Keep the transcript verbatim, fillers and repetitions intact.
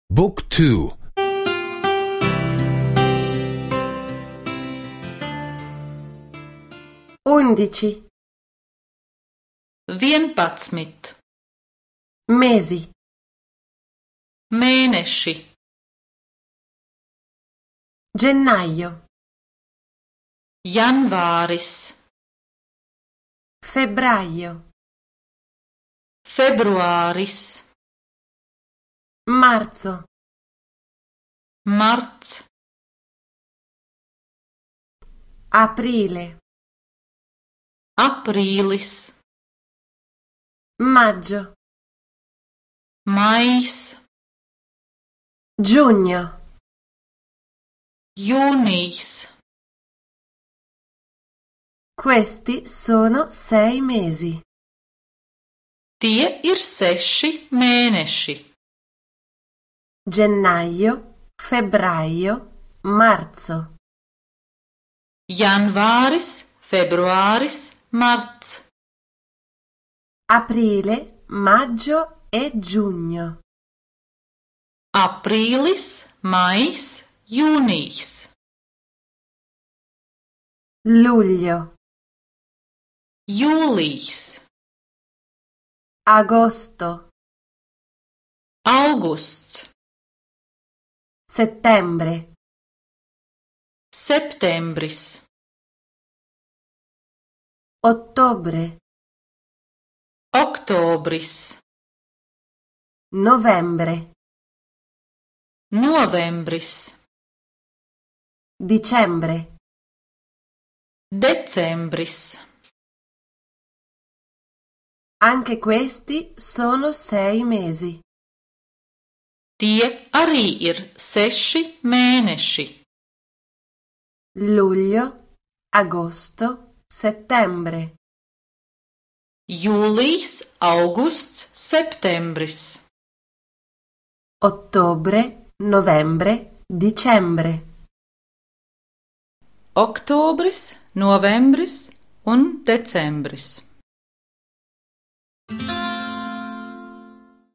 บุ๊กทู undici vienpadsmit mesi mēneši gennaio janvāris febbraio februāris marzo marts aprile aprīlis maggio maijs giugno jūnijs. Questi sono sei mesi. Tie ir seši mēneši. Gennaio, febbraio, marzo. Janvāris, februāris, marts. Aprile, maggio e giugno. Aprīlis, maijs, jūnijs. Luglio, jūlijs, agosto, augusts, settembre, septembris, ottobre, oktobris, novembre, novembris, dicembre, decembris. Anche questi sono sei mesi. Tie arī ir seši mēneši. Luglio, agosto, settembre. Jūlijs, augusts, septembris. Ottobre, novembre, dicembre. Oktobris, novembris un decembris.